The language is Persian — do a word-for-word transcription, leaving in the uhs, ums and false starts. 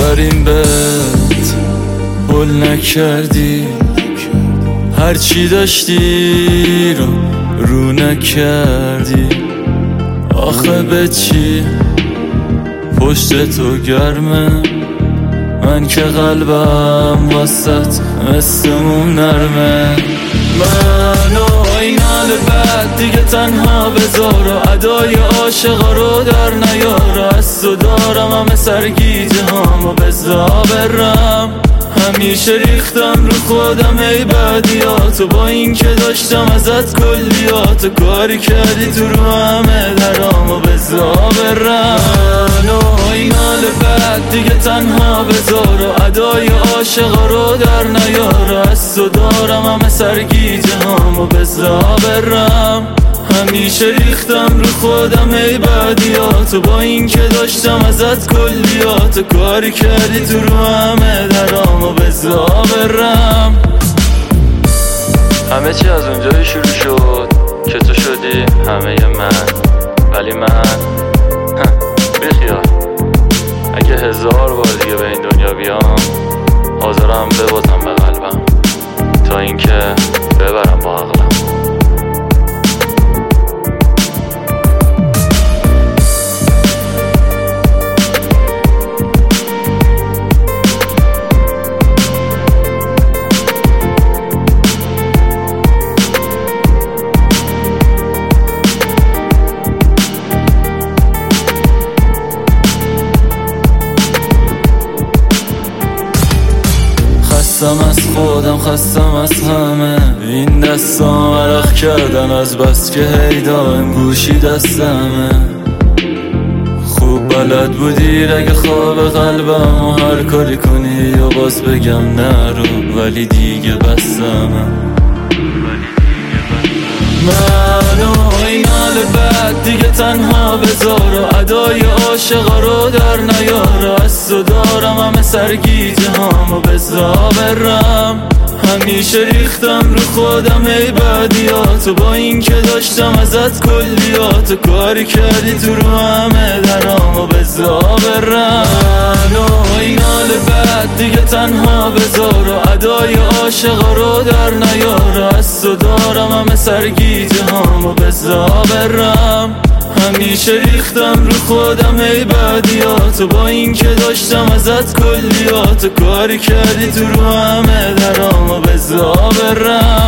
آخرین بهت هل نکردی، هرچی داشتی رو رو نکردی. آخه به چی پشت تو گرمه، من که قلبم واسط مثل اون نرمه. منو این حال بد دیگه تنها بذار و ادای عاشقا رو در نیار. از تو دارم همه سرگیجه هامو بزا برم، همیشه ریختم رو خودم ای بدیاتو، با این که داشتم ازت کلیاتو. کاری کردی تو رو همه درامو بزا برم. منو این حال بد دیگه تنها بذار و ادای عاشقا رو در نیار. از تو دارم همه سرگیجه هامو بزا برم، همیشه ریختم رو خودم ای بدیاتو، با این که داشتم ازت کلیاتو. کاری کردی تو رو همه درامو بزا برم. همه چی از اونجایی شروع شد که تو شدی همه من، ولی من بیخیال. اگه هزار بار دیگه به این دنیا بیام حاضرم ببازم به قلبم تا اینکه ببرم با عقلم. خستم از خودم، خستم از همه، این دستام عرق کردن از بس که هی دائم گوشی دستمه. خوب بلد بودی اگه خواب قلبم و هر کاری کنی یا باز بگم نرو، ولی دیگه بستمه. منو این حال بد دیگه تنها بذار و ادای عاشقا رو در نیار. از تو دارم همه سرگیجه هامو بزا برم، همیشه ریختم رو خودم ای بدیاتو، با این که داشتم ازت کلیاتو. کاری کردی تو رو همه درامو بزا برم. منو این حال بد دیگه تنها بذار و ادای عاشقا رو در نیار. از تو دارم همه سرگیجه هامو بزا برم، همیشه ریختم رو خودم ای بدیاتو، با این که داشتم ازت کلیاتو. کاری کردی تو رو همه درامو بزا برم.